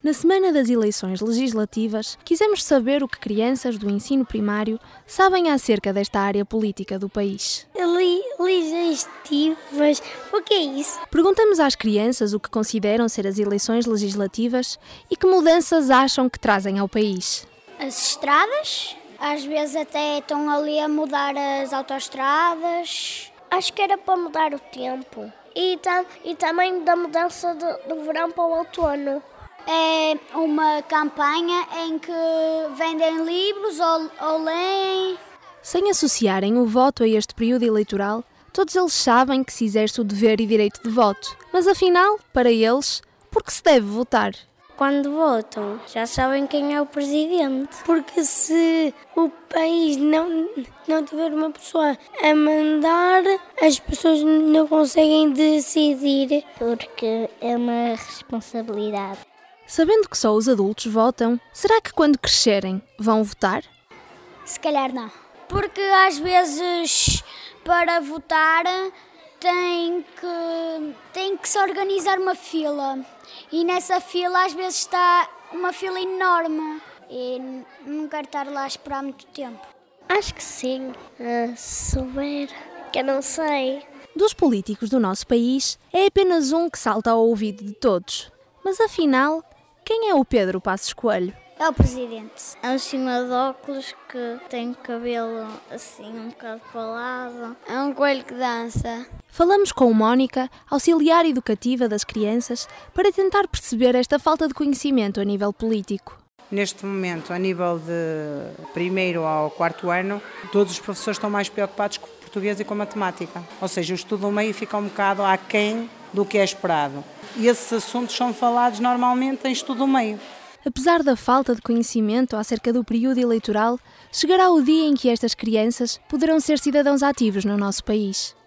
Na semana das eleições legislativas, quisemos saber o que crianças do ensino primário sabem acerca desta área política do país. Legislativas? O que é isso? Perguntamos às crianças o que consideram ser as eleições legislativas e que mudanças acham que trazem ao país. As estradas? Às vezes até estão ali a mudar as autoestradas. Acho que era para mudar o tempo. E também da mudança do verão para o outono. É uma campanha em que vendem livros ou leem. Sem associarem o voto a este período eleitoral, todos eles sabem que se exerce o dever e direito de voto. Mas afinal, para eles, por que se deve votar? Quando votam, já sabem quem é o presidente. Porque se o país não tiver uma pessoa a mandar, as pessoas não conseguem decidir. Porque é uma responsabilidade. Sabendo que só os adultos votam, será que quando crescerem vão votar? Se calhar não. Porque às vezes para votar tem que se organizar uma fila. E nessa fila às vezes está uma fila enorme. E não quero estar lá a esperar muito tempo. Acho que sim. Se souber, que eu não sei. Dos políticos do nosso país, é apenas um que salta ao ouvido de todos. Mas afinal, quem é o Pedro Passos Coelho? É o presidente. É um senhor de óculos que tem cabelo assim um bocado para o lado. É um coelho que dança. Falamos com Mónica, auxiliar educativa das crianças, para tentar perceber esta falta de conhecimento a nível político. Neste momento, a nível de primeiro ao quarto ano, todos os professores estão mais preocupados com o português e com a matemática. Ou seja, o estudo do meio fica um bocado aquém do que é esperado. E esses assuntos são falados normalmente em estudo do meio. Apesar da falta de conhecimento acerca do período eleitoral, chegará o dia em que estas crianças poderão ser cidadãos ativos no nosso país.